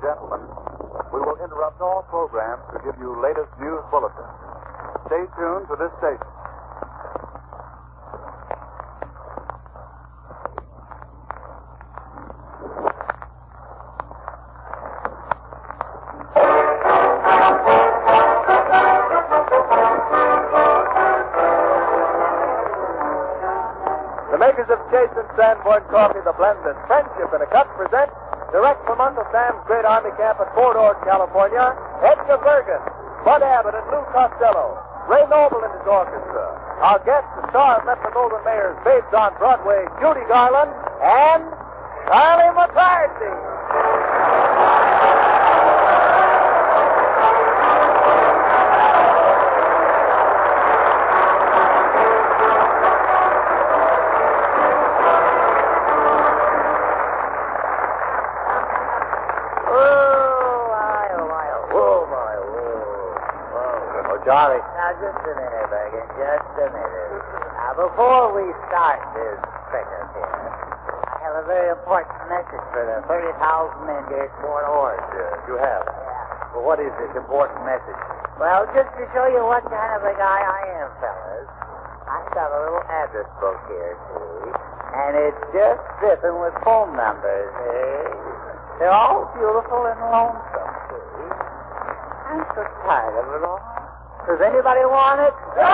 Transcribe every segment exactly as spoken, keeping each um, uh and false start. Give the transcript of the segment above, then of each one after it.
gentlemen, we will interrupt all programs to give you latest news bulletins. Stay tuned to this station. The makers of Chase and Sanborn Coffee, the blend that's friendship in a cup, present direct from Uncle Sam's Great Army Camp at Fort Ord, California, Edgar Bergen, Bud Abbott, and Lou Costello, Ray Noble and his orchestra. Our guest, the star of Metro-Goldwyn-Mayer's Babes on Broadway, Judy Garland, and Charlie McCarthy. Charlie. Now, just a minute, Bergen, just a minute. Now, before we start this pickup here, I have a very important message for the thirty thousand men here at Fort Ord. Yes, you have. Yeah. Well, what is this important message? Well, just to show you what kind of a guy I am, fellas, I've got a little address book here, see? And it's just dripping with phone numbers, eh? They're all beautiful and lonesome, see? I'm so tired of it all. Does anybody want it? Oh,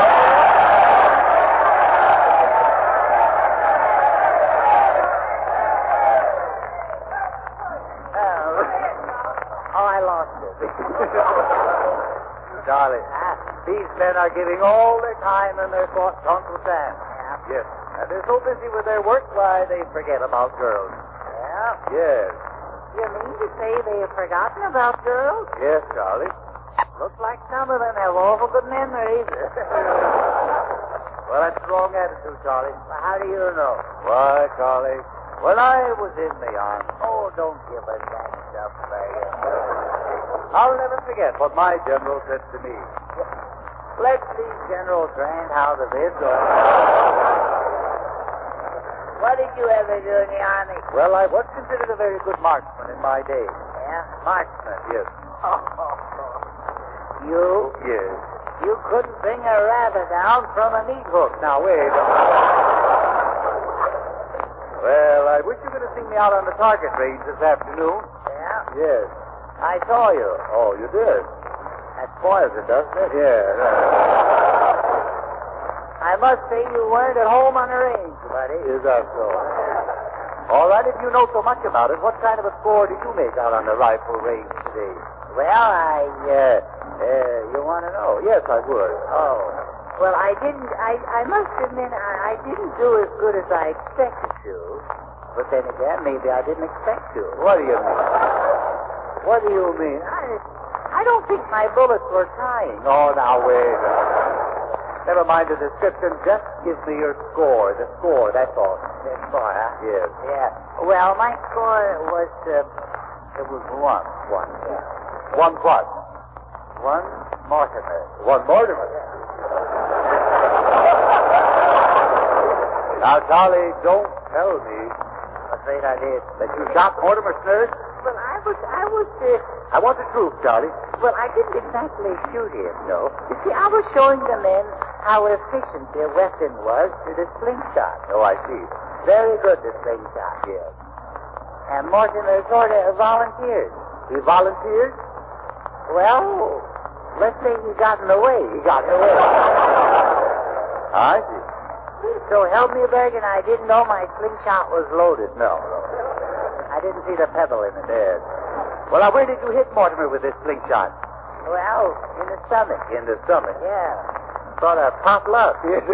oh I lost it. Charlie, these men are giving all their time and their thoughts to Uncle Sam. Yeah. Yes. And they're so busy with their work, why, they forget about girls. Yeah. Yes. You mean to say they've forgotten about girls? Yes, Charlie. Looks like some of them have awful good memories. Well, that's the wrong attitude, Charlie. Well, how do you know? Why, Charlie, when I was in the army, Oh, don't give us that stuff, Bergen. I'll never forget what my general said to me. Let these generals rant out of this. Or... What did you ever do in the army? Well, I was considered a very good marksman in my day. Yeah? Marksman, yes. You? Yes. You couldn't bring a rabbit down from a meat hook. Now, wait. Well, I wish you could have seen me out on the target range this afternoon. Yeah? Yes. I saw you. Oh, you did? That spoils it, doesn't it? Yeah. I must say you weren't at home on the range, buddy. Is that so? All right, if you know so much about it, what kind of a score did you make out on the rifle range today? Well, I, uh, Uh, you want to know? Yes, I would. oh. Well, I didn't, I, I must admit, I, I didn't do as good as I expected to. But then again, maybe I didn't expect to. What do you mean? What do you mean? I, I don't think my bullets were tying. Oh, now, wait. Never mind the description. Just give me your score. The score, that's all. The score, huh? Yes. Yeah. Well, my score was, uh, it was one. One. Yeah. One what? One Mortimer. One Mortimer. Now, Charlie, don't tell me Afraid I did. that you shot Mortimer's nurse. Well, I was, I was, uh, I want the truth, Charlie. well, I didn't exactly shoot him, no. You see, I was showing the men how efficient their weapon was to the slingshot. Oh, I see. Very good, the slingshot. Yes. And Mortimer sort of volunteered. He volunteered? Well, let's say he got in the way. He got in the way. I see. So help me, Bergen, I didn't know my slingshot was loaded. No, no. I didn't see the pebble in it. Yes. Well, now, where did you hit Mortimer with this slingshot? Well, in the stomach. In the stomach. Yeah. Sort of pop luck.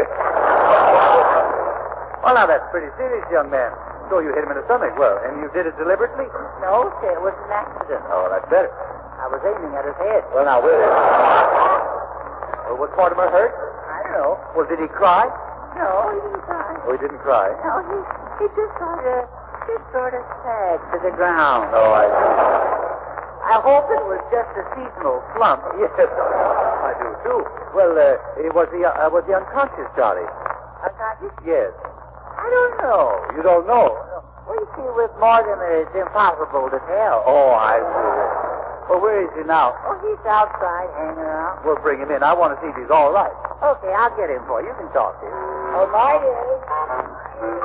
Well, now, that's pretty serious, young man. So you hit him in the stomach. Well, and you did it deliberately? No, sir, it was an accident. Oh, that's better. I was aiming at his head. Well, now, wait. Well, was Mortimer hurt? I don't know. Well, did he cry? No, he didn't cry. Oh, he didn't cry. No, he, he just sort of, just sort of sagged to the ground. Oh, I see. I hope it was just a seasonal slump. Yes, I do, too. Well, uh, was he, uh, was he unconscious, Charlie? Unconscious? Yes. I don't know. You don't know? Well, you see, with Mortimer, it's impossible to tell. Oh, I see. Well, where is he now? Oh, he's outside hanging around. We'll bring him in. I want to see if he's all right. Okay, I'll get him for you. You can talk to him. Oh, my dear.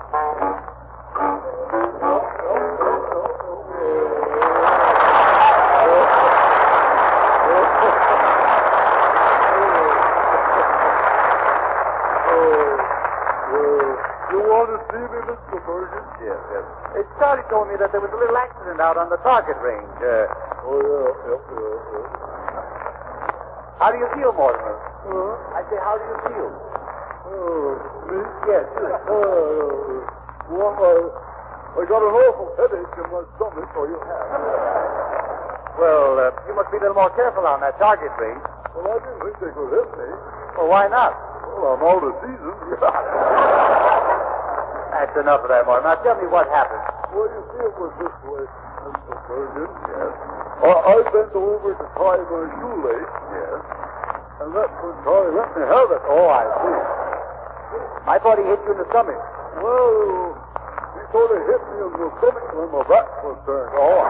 Yes, yes. It Charlie told me that there was a little accident out on the target range. Uh, Oh, yeah, yeah, yeah, yeah. how do you feel, Mortimer? Huh? I say, how do you feel? Oh, me? Yes, you. Uh, well, I, I got an awful headache in my stomach. Oh, you have? Well, uh, you must be a little more careful on that target range. Well, I didn't think they could hit me. Well, why not? Well, I'm out of season. That's enough of that, Mortimer. Now, tell me what happened. Well, you see, it was this way, Mister Bergen. Yes. Uh, I bent over to tie my shoelace. Yes. And that's when Charlie let me have it. Oh, I see. I thought he hit you in the stomach. Well, he sort of hit me in the stomach when my back was turned. Oh,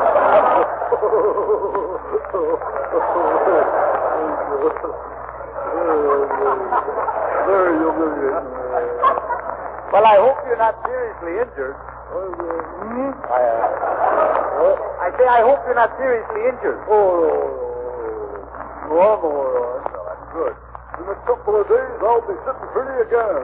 Very humiliating. well, I hope you're not seriously injured. Well, uh, hmm? I, uh, I say I hope you're not seriously injured. Oh, no, no, no. No, I'm all right. No, that's good. In a couple of days, I'll be sitting pretty again.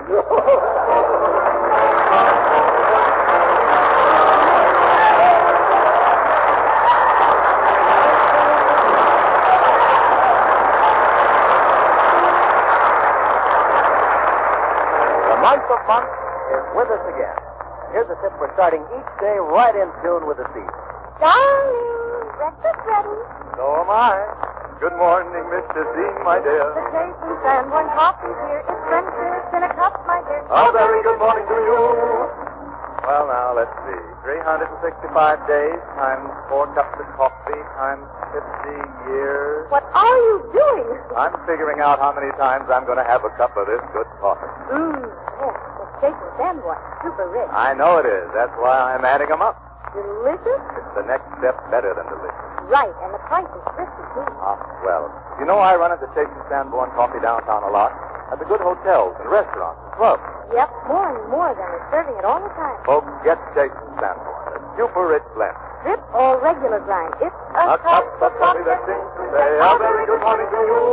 The month of months is with us again. Here's a tip for starting each day right in tune with the season. Darling, breakfast ready. So am I. Good morning, Mister Dean, my dear. The Jason Sanborn coffee here is French's in a cup, my dear. A very good morning to you. Well, now, let's see. three hundred sixty-five days times four cups of coffee times fifty years. What are you doing? I'm figuring out how many times I'm going to have a cup of this good coffee. Mmm, yes, the Jason Sanborn, super rich. I know it is. That's why I'm adding them up. Delicious? It's the next step better than delicious. Right, and the price is thrifty, too. Ah, well, you know I run into Chase and Sanborn Coffee downtown a lot. At the good hotels and restaurants and clubs. Yep, more and more of them are serving it all the time. Folks, get Chase and Sanborn, a super rich blend. Drip or regular grind. It's A a, cup of coffee that seems to say a very good morning to you.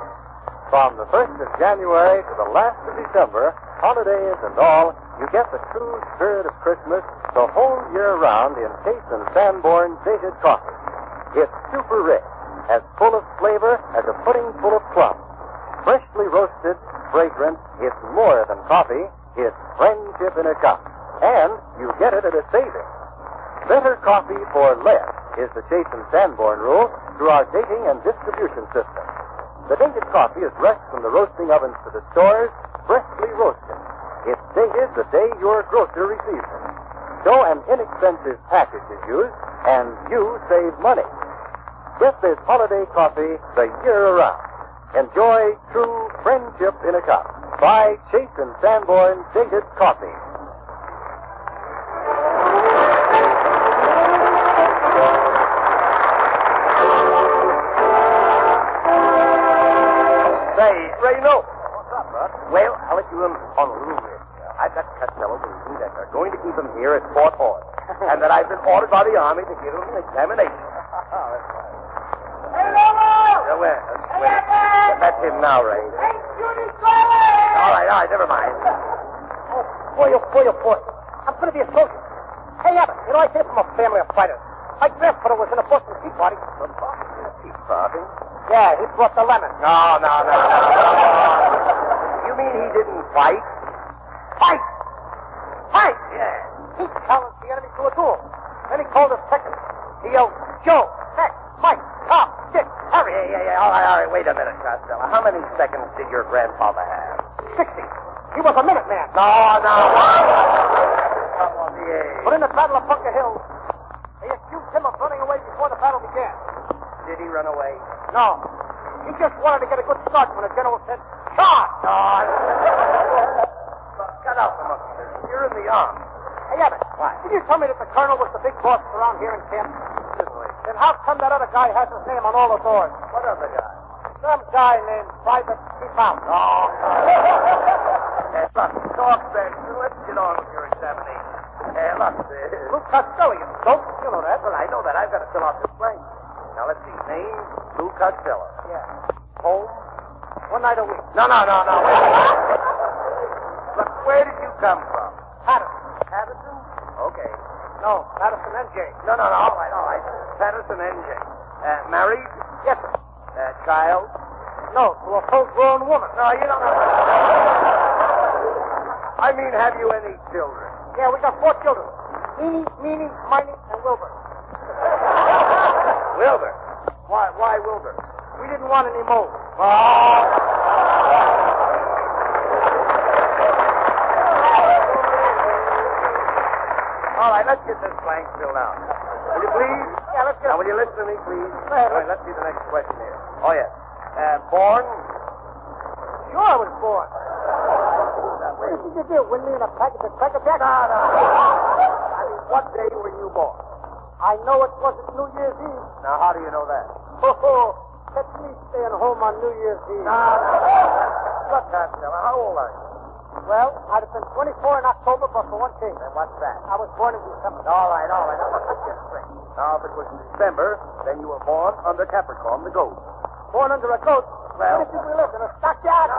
From the first of January to the last of December, holidays and all, you get the true spirit of Christmas the whole year round in Chase and Sanborn dated coffee. It's super rich, as full of flavor as a pudding full of plums. Freshly roasted, fragrant, it's more than coffee. It's friendship in a cup. And you get it at a saving. Better coffee for less is the Chase and Sanborn rule through our dating and distribution system. The dated coffee is rushed from the roasting ovens to the stores, freshly roasted. It's dated the day your grocer receives it. So an inexpensive package is used, and you save money. Get this holiday coffee the year around. Enjoy true friendship in a cup. Buy Chase and Sanborn dated coffee. Say, Reno. What's up, Bud? Well, I'll let you in on a little bit. I've got Costello believing that they're going to keep him here at Fort Hood, and that I've been ordered by the Army to give him an examination. Hey, Lola! Uh, well, uh, well, that's him now, Ray. Hey, Judy Scarlett! All right, all right, never mind. Oh, boy, oh, boy, oh, boy. I'm going to be a soldier. Hey, Abbott, you know, I came from a family of fighters. My grandfather was in a Boston Tea Party. The Boston Tea Party? Yeah, he brought the lemon. No, no, no, no. You mean he didn't fight? Fight! Fight! Yeah. He challenged the enemy to a duel. Then he called us seconds. He yelled, Joe, Tex, Mike, Tom, Dick, Harry. Yeah, yeah, yeah. All right, all right. Wait a minute, Costello. How many seconds did your grandfather have? Sixty. He was a minute man. No, no. Come on, yeah. But in the Battle of Bunker Hill, they accused him of running away before the battle began. Did he run away? No. He just wanted to get a good start when the general said, charge! No. Look, cut out the monkey business. You're in the army. Hey, Abbott. What? Did you tell me that the colonel was the big boss around here in camp? Certainly. Then how come that other guy has his name on all the doors? What other guy? Some guy named Private Keep Out. Oh. Hey, look, talk then. Let's get on with your examination. Hey, look. Uh, Lou Costello, you dope. You know that. well, I know that. I've got to fill out this blank. Now, let's see. Name, Lou Costello. Yeah. Home? One night a week. No, no, no, no. Wait a minute. Look, where did you come from? Patterson. Patterson? Okay. No, Patterson N J. No, no, no. All right, all right. Patterson N J. Uh, married? Yes, sir. Uh, child? No, to a full-grown woman. No, you don't know. I mean, have you any children? Yeah, we got four children. Meanie, Meanie, Miney, and Wilbur. Wilbur. Why, why Wilbur? We didn't want any more. Oh. All right, let's get this blank filled out. Will you please? Yeah, let's get Now, will you listen to me, please? Go ahead, All right, let's see the next question here. Oh, yes. Uh, born? Sure, I was born. What did you do? Win me in a package of Cracker Jacks? No, no. I mean, what day were you born? I know it wasn't New Year's Eve. Now, how do you know that? Ho, ho. Catch me staying home on New Year's Eve. No, no. Look, Costello, how old are you? Well, I'd have been twenty-four in October, but for one thing, And what's that? I was born in December. All right, all right. Now, let's get straight. Now, if it was in December, then you were born under Capricorn, the goat. Born under a goat. Well- Where did we live? In a stockyard?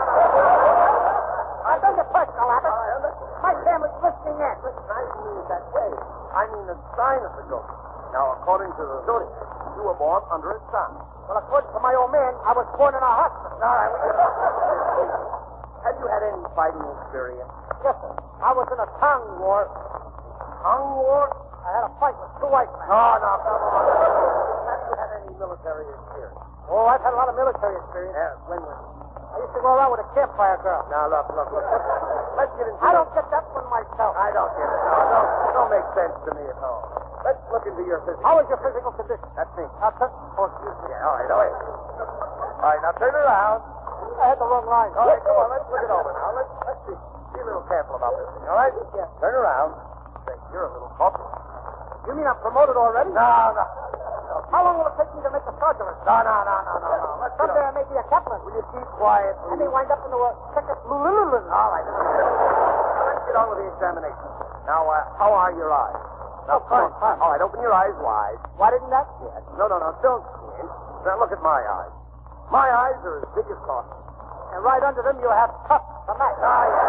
I beg your pardon, Abbott. My family's listening in. Listen, I didn't mean it that way. I mean the sign of the goat. Now, according to the zodiac, you were born under a sun. Well, according to my old man, I was born in a hospital. All right, well, have you had any fighting experience? Yes, sir. I was in a tongue war. Tongue war? I had a fight with two white men. No, no, come on. Have you had any military experience? Oh, I've had a lot of military experience. Yeah, when was I used to go around with a campfire girl. Now, look, look, look. Let's get into I don't get that one myself. I don't get it. No, no, it don't make sense to me at all. Let's look into your physical. How is your physical condition? That's me. Now, turn. Oh, excuse me. Yeah, all right, all right. All right, now turn around. I had the wrong line. All right, come on, let's look it over now. Let's, let's be, be a little careful about this thing, all right? Yeah. Turn around. Say, you're a little cocky. You mean I'm promoted already? No, no. How long will it take me to make a sergeant? No, no, no, no, no, no. Let's get Someday on. I may be a captain. Will you keep quiet, I may please? wind up into a second Lululemon. All right. Now, let's get on with the examination. Now, uh, how are your eyes? Now, Oh, fine, come on. fine. All right, open your eyes wide. Why didn't that? Yes. No, no, no, don't squint. Now, look at my eyes. My eyes are as big as saucers. And right under them you have cups to match. Ah, yes.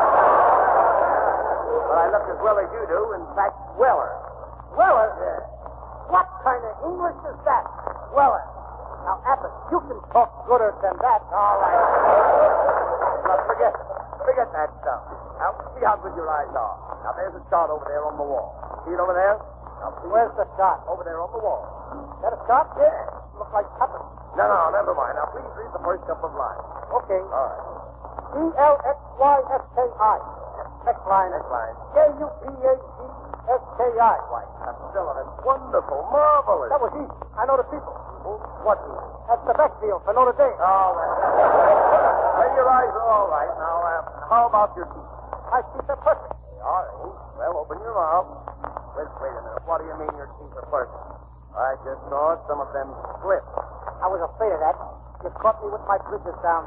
But I look as well as you do. In fact, weller. Weller? Yeah. What kind of English is that? Weller. Now, Abbott, you can talk gooder than that. All right. Now, forget, forget that stuff. Now, see how good your eyes are. Now, there's a chart over there on the wall. See it over there? Now, please. Where's the shot? Over there on the wall. Is that a shot? Yeah. Look like tuppence. No, no, never mind. Now, please read the first couple of lines. Okay. All right. E L X Y S K I. Next line. Next line. J U P A G S K I. Why, Costello, that's wonderful, marvelous. That was easy. I know the people. What is it? That's the best deal for Notre Dame. All right. Well, your eyes are all right. Now, uh, how about your teeth? My teeth are perfect. All right. Well, open your mouth. Wait, wait a minute. What do you mean your teeth are perfect? I just saw some of them slip. I was afraid of that. You caught me with my bridges down.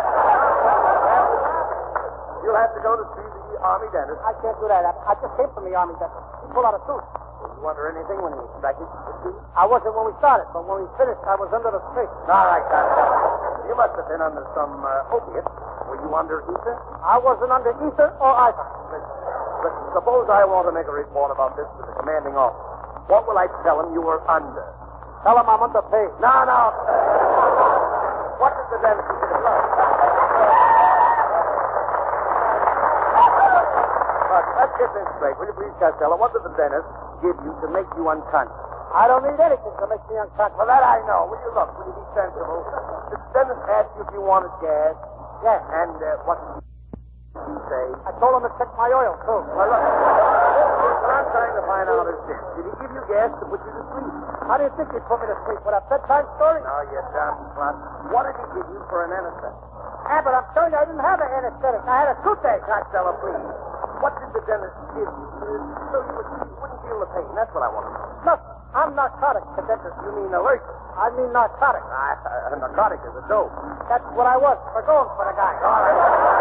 You'll have to go to see the Army dentist. I can't do that. I just came from the Army. That he pulled out a tooth. Did you wonder anything when he extracted the tooth? I wasn't when we started, but when we finished, I was under the stick. All right, Costello. You must have been under some uh, opiate. Were you under ether? I wasn't under ether or either. But suppose I want to make a report about this to the commanding officer. What will I tell him you were under? Tell him I'm underpaid. No, no. What did the dentist do to the blood? Look, let's get this straight. Will you please, Costello? What did the dentist give you to make you unconscious? I don't need anything to make me unconscious. Well, that I know. Will you look? Will you be sensible? Did the dentist ask you if you wanted gas? Yes. And uh, what did you say? I told him to check my oil, too. Well, look. What I'm trying to find out is this. Did he give you gas to put you to sleep? How do you think he put me to sleep? With a bedtime story? No, you dumb slut. What did he give you for an anesthetic? Abbott, I'm telling you, I didn't have an anesthetic. I had a toothache. Costello, please. What did the dentist give you uh, so you, would, you wouldn't feel the pain? That's what I want to know. Look, I'm narcotic. The dentist, you mean allergic. I mean narcotic. Uh, a narcotic is a dope. That's what I was for going for the guy. All right.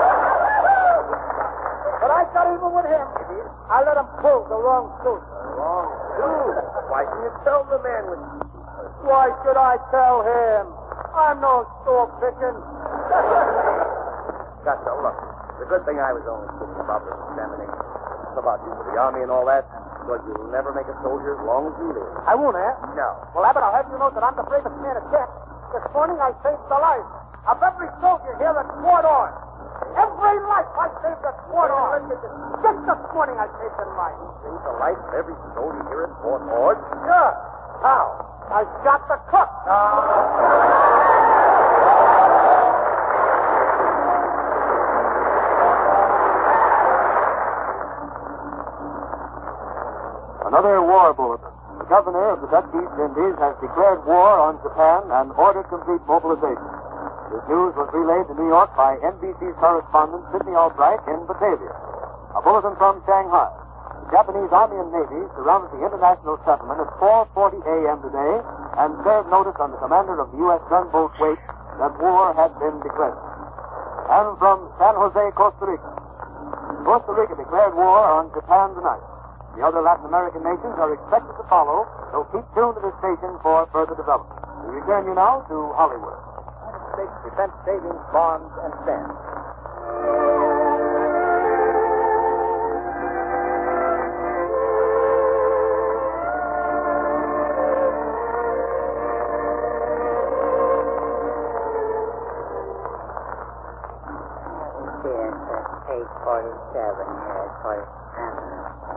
But I got even with him. I let him pull the wrong tooth. Wrong tooth. Why didn't you tell the man with... Why should I tell him? I'm no store picking. Gotcha. Look, it's a good thing I was only kidding about this examination. It's about you for the army and all that, because you'll never make a soldier as long as you live. I won't, eh? No. Well, Abbott, I'll have you know that I'm the bravest man at camp. This morning I saved the life of every soldier here at Fort Ord. Every life I saved at Fort Ord. Just this morning I saved a life. Saved the life of every soldier here at Fort Ord? Sure. How? I shot the cook. Another war bulletin. The governor of the Dutch East Indies has declared war on Japan and ordered complete mobilization. This news was relayed to New York by N B C's correspondent Sidney Albright in Batavia. A bulletin from Shanghai. The Japanese Army and Navy surrounded the international settlement at four forty a.m. today and served notice on the commander of the U S gunboat Wake that war had been declared. And from San Jose, Costa Rica. Costa Rica declared war on Japan tonight. The other Latin American nations are expected to follow, so keep tuned to this station for further development. We return you now to Hollywood. States Defense Savings Bonds and Stamps. eight forty-seven here, forty-seven.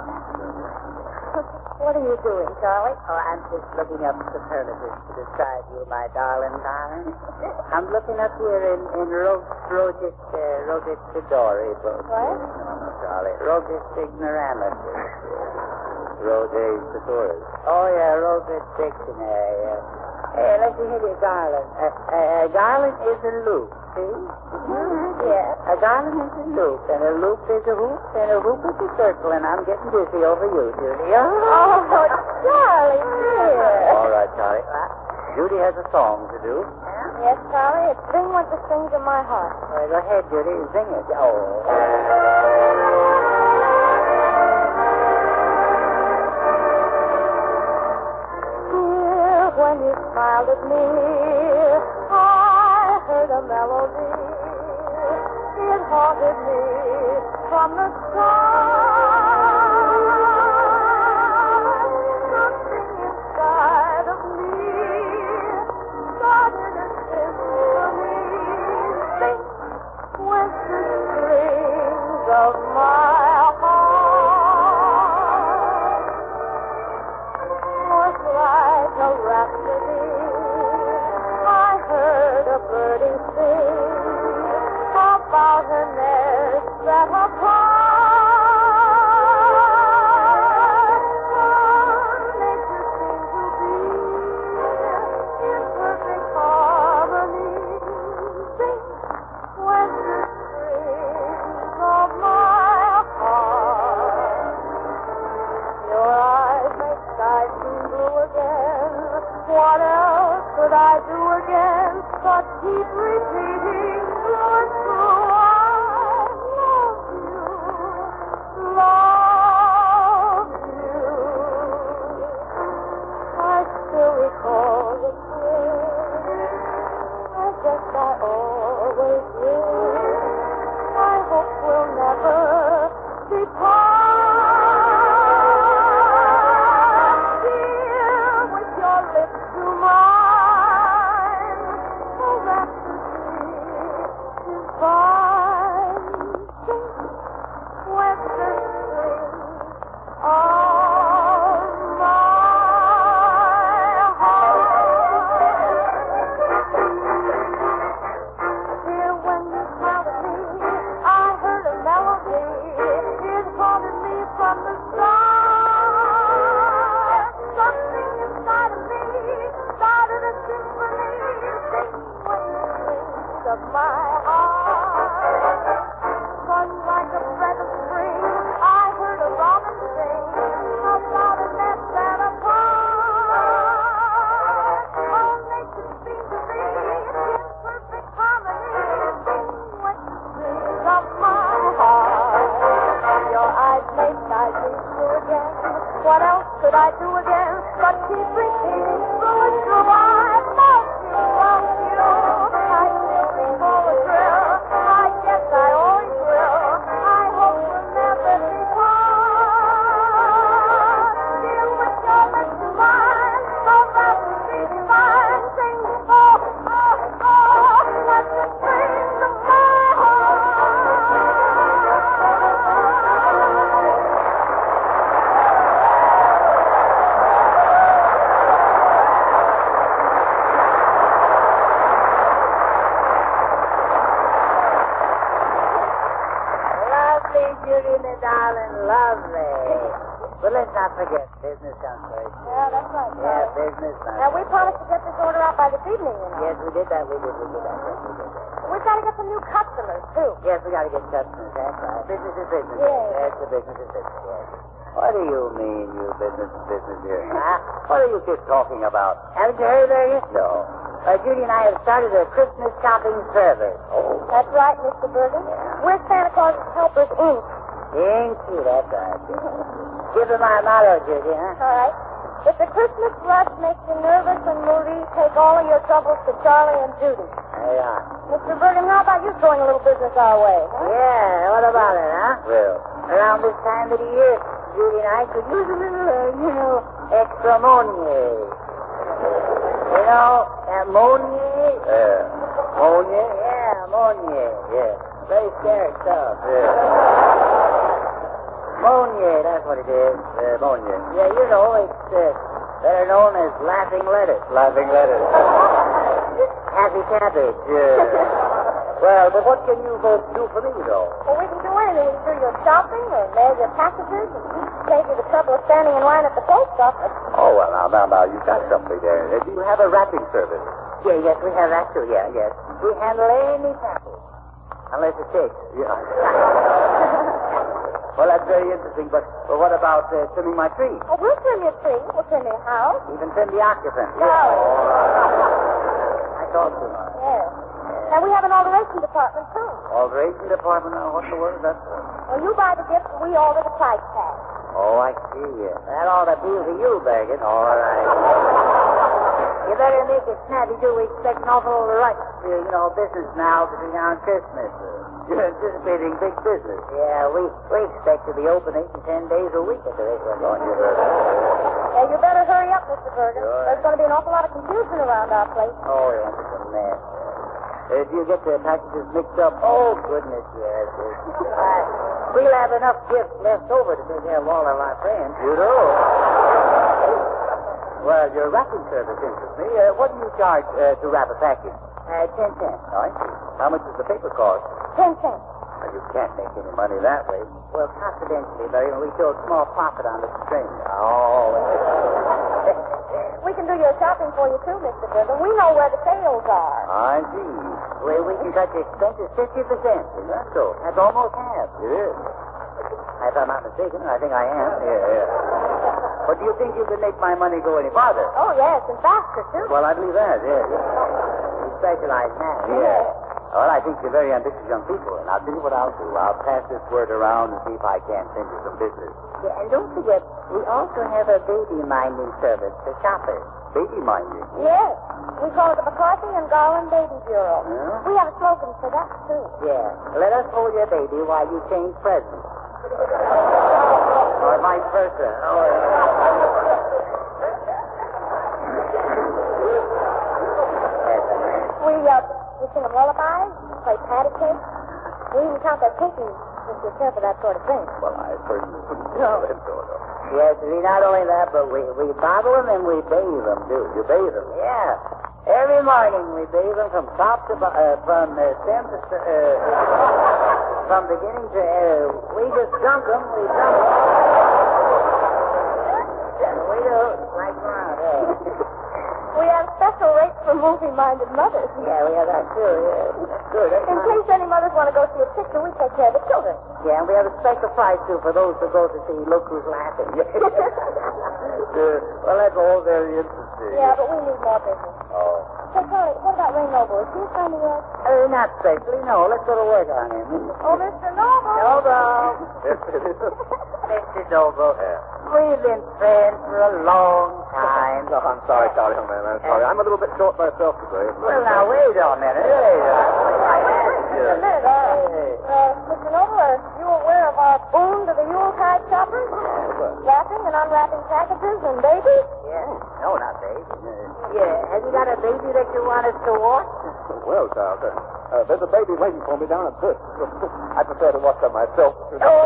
What are you doing, Charlie? Oh, I'm just looking up superlatives to describe you, my darling, darling. I'm looking up here in, in Rog, Rogis, uh, Rogis Sidori book. What? No, no, Charlie. Rogis Ignoramus. Rogis Thesaurus. Oh, yeah, Rogis Dictionary. Uh, hey, let me hear you, Garland. Uh, uh, Garland is a loop, see? Mm-hmm. Yeah, a garland is a loop, and a loop is a hoop, and a hoop is a circle, and I'm getting dizzy over you, Judy. Oh, Charlie, dear. All right, Charlie. Uh, Judy has a song to do. Yes, Charlie, it's Sing What the Strings of My Heart. All right, go ahead, Judy. Sing it. Oh. Dear, when you smiled at me, I heard a melody. It haunted me from the start. Something inside of me started a symphony. Sing with the strings of my heart. Was like a rhapsody. I heard a birdie sing about her nest that her part. Nature seemed to be in perfect harmony. Sing when the strings of my heart. Your eyes make skies seem blue again. What else could I do again but keep repeating through and through? I love you, love you. I still recall the thrill. I guess I always will. I hope we'll never depart. Dear, with your lips to mine, the rhapsody divine. Sing with the strings of my heart. But let's not forget, business comes first. Yeah, that's right. Yeah, Charlie. business comes Now, we first. promised to get this order out by this evening, you know. Yes, we did that. We did. We did that. Yes, we did that. We've got to get some new customers, too. Yes, we got to get customers. That's right. Business is business. Yes. Yes, the business is business. Yes. What do you mean, you business is business here? Huh? What are you kids talking about? Haven't you heard of it? No. Uh, Judy and I have started a Christmas shopping service. Oh. That's right, Mister Bergen. Yeah. We're Santa Claus's Helpers, Incorporated. Ain't you? That's right. Give them my motto, Judy, huh? All right. If the Christmas rush makes you nervous and moody, take all of your troubles to Charlie and Judy. There you are. Mister Bergen, how about you throwing a little business our way, huh? Yeah, what about it, huh? Well, around this time of the year, Judy and I could use a little, uh, you know, extra ammonia. You know, ammonia? Yeah. Ammonia? Yeah, ammonia. Yeah. Very scary stuff. Yeah. Ammonia, that's what it is. Uh, ammonia. Yeah, you know, it's uh, better known as laughing lettuce. Laughing lettuce. Happy cabbage. Yeah. Well, but what can you folks do for me, though? Well, we can do anything. We can do your shopping or mail your packages and save you the trouble of standing in line at the post office. Oh, well, now, now, now, you've got something there. Uh, do you have a wrapping service? Yeah, yes, we have that too, yeah, yes. We handle any package. Unless it's six. Yeah. Well, that's very interesting, but well, what about uh, trimming my tree? Oh, we'll trim your tree. We'll trim your house. Even trim the occupant. No. I talk too much. Yes. And we have an alteration department, too. Alteration department now? What the word is that? Well, you buy the gift, we order the price tag. Oh, I see. Yeah. That ought to appeal to you, Bergen. All right. You better make it snappy, too. We expect an awful rush, uh, you know, business now between now and Christmas. Uh, you're anticipating big business. Yeah, we, we expect to be open eight and ten days a week at the rate we're going. Yeah, you better hurry up, Mister Bergen. Sure. There's going to be an awful lot of confusion around our place. Oh, yes, it's a mess. Uh, do you get the packages mixed up? Oh, goodness, yes. yes. Uh, we'll have enough gifts left over to take care of all of our friends. You do? Well, your wrapping service interests me. Uh, what do you charge uh, to wrap a package? Uh, ten cents. I see. How much does the paper cost? Ten cents. Well, you can't make any money that way. Well, confidentially, Barry, we show a small profit on the string. Oh. We can do your shopping for you, too, Mister Bergen. We know where the sales are. I see. Well, we can cut your expenses fifty percent. Is that so? That's almost half. It is. If I'm not mistaken, I think I am. Yeah, yeah. But do you think you can make my money go any farther? Oh, yes, and faster, too. Well, I believe that, yes. You specialize now. Yes. Well, I think you're very ambitious young people, and I'll tell you what I'll do. I'll pass this word around and see if I can send you some business. Yeah, and don't forget, we also have a baby minding service for shoppers. Baby minding? Yes. We call it the McCarthy and Garland Baby Bureau. Yeah? We have a slogan for that, too. Yeah. Let us hold your baby while you change presents. Or vice versa. Oh, We, uh, we sing them lullabies, play patty cake. We even count their pinkies if you care for that sort of thing. Well, I personally wouldn't tell him so, though. yes, see, not only that, but we, we bottle them and we bathe them, too. You bathe him? Yeah. Every morning we bathe them from top to bo- uh, from uh, stem to st- uh, from beginning to uh, we just dunk them, we dunk them. We do like around, eh? We have special rates for movie-minded mothers. Yeah, we have that too. Yeah, that's good. That's In fine. case any mothers want to go see a picture, we take care of the children. Yeah, and we have a special price too for those who go to see Look Who's Laughing. Uh, well, that's all very interesting. Yeah, but we need more business. Oh. Say, Charlie, what about Ray Noble? Is he a friend of yours? Uh, not specially, no. Let's go to work on him. Oh, Mister Noble. Noble. Yes, it is. Mister Noble. Yeah. We've been friends for a long time. No, I'm sorry, Charlie, young man. I'm sorry. I'm a little bit short myself today. Well, now, wait a minute. Wait a Just a minute. Uh, uh, Mister Noble, are you aware of our boon to the Yuletide shoppers? Wrapping and unwrapping packages and babies? Yeah. No, not baby. Uh, yeah. Have you got a baby that you want us to watch? Well, child, uh, uh, there's a baby waiting for me down at first. I prefer to watch her myself.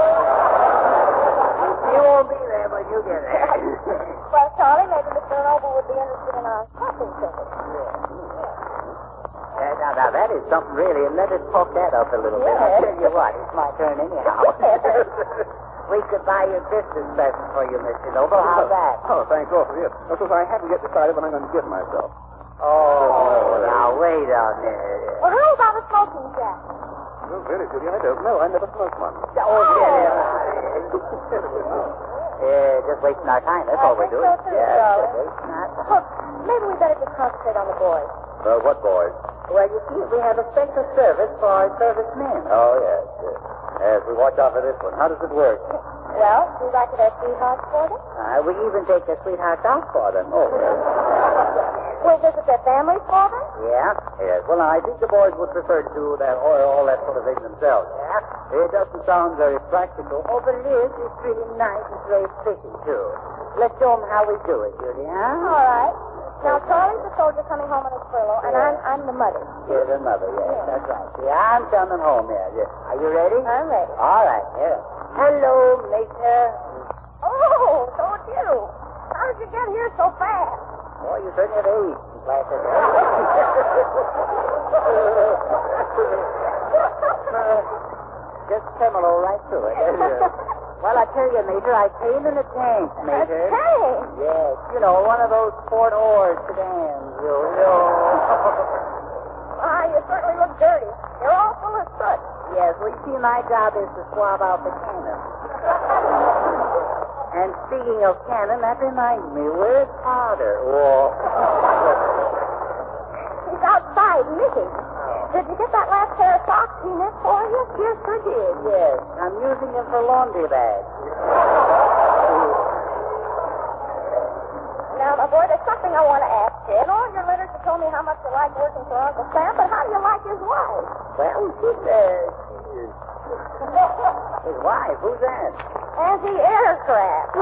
You won't be there when you get there. Well, Charlie, maybe Mister Noble would be interested in our shopping service. Uh, now, now, that is something really. Let us talk that up a little bit. I'll tell you what, it's my turn anyhow. we could buy you a Christmas present for you, Mister Noble. How's that? Oh, thanks awfully. Yes. Of course, I haven't yet decided what I'm going to give myself. Oh, now wait a minute. Well, how about a smoking jack? Well, really, Judy, I don't know. I never smoked one. Oh, yeah. Yeah, just wasting our time. That's all we're doing. I think so, too, yeah, darling. just wasting our time. Look, maybe we better just concentrate on the boys. Uh, what boys? Well, you see, we have a special service for our servicemen. Oh, yes, yes. Yes, we watch out for this one. How does it work? Well, do you like it as sweethearts for them? Uh, we even take the sweethearts out for them. Oh, yes. We'll visit their families for them? Yeah? Yes. Well, I think the boys would prefer to do that or all that sort of thing themselves. Yeah? It doesn't sound very practical. Oh, but it is. It's really nice and very pretty, too. Let's show them how we do it, Judy, huh? All right. Now, Charlie's the soldier coming home on his furlough, and I'm, I'm the mother. You're the mother, yes, Yeah. that's right. See, I'm coming home, yes. yes. Are you ready? I'm ready. All right, here. Hello, Major. Oh, so it's you. How did you get here so fast? Boy, you certainly have aged since last I saw you. Just tremolo right through it. Well, I tell you, Major, I came in a tank, Major. A tank? Yes, you know, one of those Fort Ord sedans, you know. Ah, you certainly look dirty. You're all full of soot. Yes, well, you see, my job is to swab out the cannon. And speaking of cannon, that reminds me, where's Father? Oh. He's outside knitting. Did you get that last pair of socks he knit for you? Yes, I did, yes. I'm using them for laundry bags. Now, my boy, there's something I want to ask you. In all your letters, you told me how much you like working for Uncle Sam, but how do you like his wife? Well, she says... His wife? Who's that? Anti Aircraft.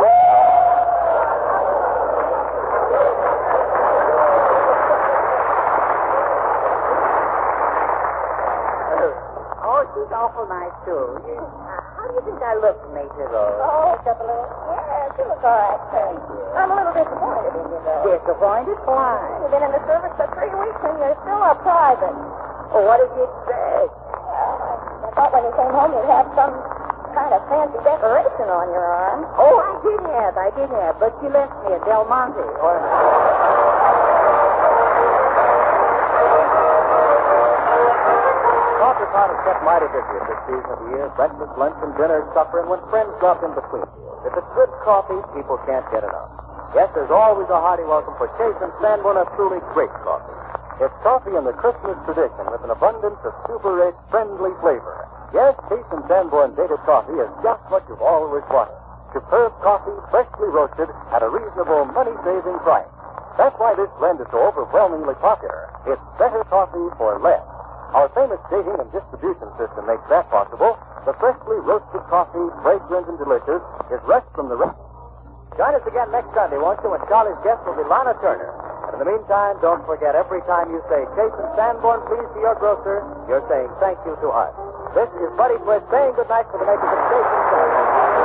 Oh, she's awful nice, too. Uh, how do you think I look, Major, though? Oh, just up a little. Yeah, she looks all right, too. I'm a little disappointed in you, though. Disappointed? Why? You've been in the service for three weeks and you're still a private. Oh, what did you expect? Well, I thought when you came home you'd have some kind of fancy decoration on your arm. Oh, I did have, I did have, but she left me at Del Monte. Or... Coffee pot is kept mighty busy at this season of the year. Breakfast, lunch, and dinner, supper, and when friends drop in between meals. If it's good coffee, people can't get enough. Yes, there's always a hearty welcome for Chase and Sanborn of truly great coffee. It's coffee in the Christmas tradition with an abundance of super-rich, friendly flavor. Yes, Chase and Sanborn dated coffee is just what you've always wanted. Superb coffee, freshly roasted, at a reasonable money-saving price. That's why this blend is so overwhelmingly popular. It's better coffee for less. Our famous dating and distribution system makes that possible. The freshly roasted coffee, fragrant and delicious, is rushed from the rest. Join us again next Sunday, won't you, when Charlie's guest will be Lana Turner. And in the meantime, don't forget, every time you say Chase and Sanborn, please, to your grocer, you're saying thank you to us. This is Buddy Twist saying goodnight for the makers of Chase and Sanborn.